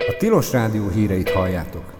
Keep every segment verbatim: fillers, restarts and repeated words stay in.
A Tilos Rádió híreit halljátok.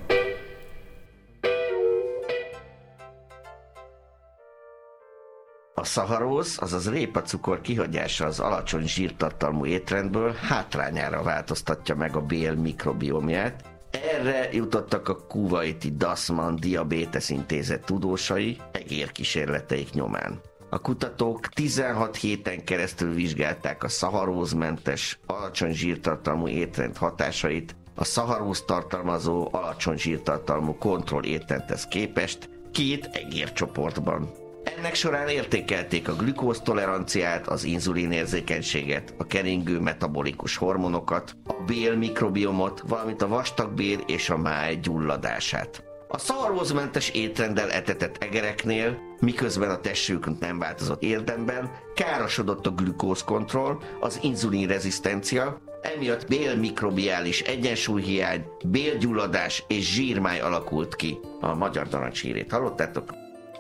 A szaharóz, azaz répacukor kihagyása az alacsony zsírtartalmú étrendből hátrányára változtatja meg a bél mikrobiomját. Erre jutottak a kuwaiti Dasman Diabetes Intézet tudósai egérkísérleteik nyomán. A kutatók tizenhat héten keresztül vizsgálták a szaharózmentes, alacsony zsírtartalmú étrend hatásait a szaharóz tartalmazó, alacsony zsírtartalmú kontroll étrendhez képest két egércsoportban. Ennek során értékelték a glükóztoleranciát, az inzulinérzékenységet, a keringő metabolikus hormonokat, a bél mikrobiomot, valamint a vastagbél és a máj gyulladását. A szaharózmentes étrenddel etetett egereknél, miközben a testük nem változott érdemben, károsodott a glükózkontroll, az inzulinrezisztencia, emiatt bélmikrobiális egyensúlyhiány, bélgyulladás és zsírmáj alakult ki. A magyar narancshírét hallottátok?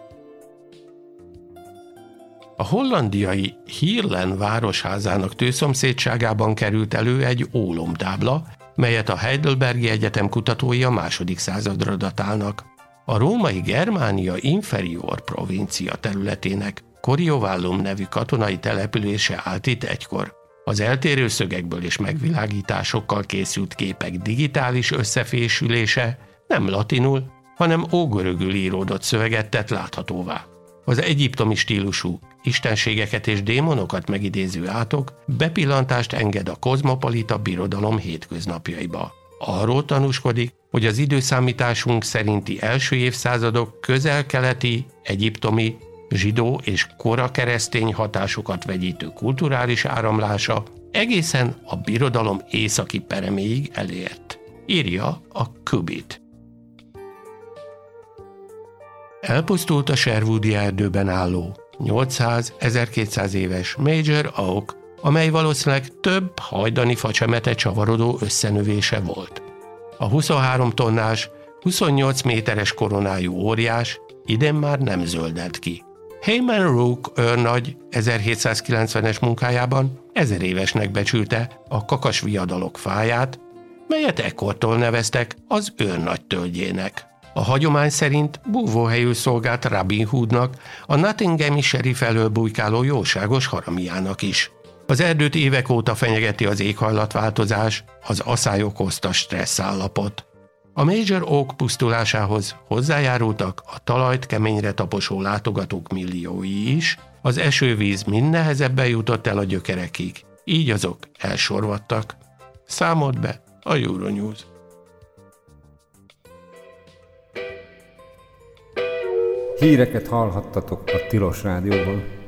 A hollandiai Heerlen városházának tőszomszédságában került elő egy ólomtábla, melyet a Heidelbergi Egyetem kutatói a második századra datálnak. A római Germánia Inferior provincia területének Coriovallum nevű katonai települése állt itt egykor. Az eltérő szögekből és megvilágításokkal készült képek digitális összefésülése nem latinul, hanem ógörögül íródott szöveget tett láthatóvá. Az egyiptomi stílusú, istenségeket és démonokat megidéző átok bepillantást enged a kozmopolita birodalom hétköznapjaiba. Arról tanúskodik, hogy az időszámításunk szerinti első évszázadok közel-keleti, egyiptomi, zsidó és kora keresztény hatásokat vegyítő kulturális áramlása egészen a birodalom északi pereméig elért, írja a Qubit. Elpusztult a Sherwoodi erdőben álló nyolcszáz-ezerkétszáz éves Major Oak, amely valószínűleg több hajdani facsemete csavarodó összenövése volt. A huszonhárom tonnás, huszonnyolc méteres koronájú óriás idén már nem zöldelt ki. Hayman Rook őrnagy ezerhétszázkilencvenes munkájában ezer évesnek becsülte a kakasviadalok fáját, melyet ekkortól neveztek az őrnagy tölgyének. A hagyomány szerint búvóhelyül szolgált Robin Hoodnak, a Nottinghami sheriff elől bujkáló jóságos haramiának is. Az erdőt évek óta fenyegeti az éghajlatváltozás, az aszály okozta stressz állapot. A Major Oak pusztulásához hozzájárultak a talajt keményre taposó látogatók milliói is, az esővíz mind nehezebben jutott el a gyökerekig, így azok elsorvadtak. Számolt be a Euronews. Híreket hallhattatok a Tilos Rádióból.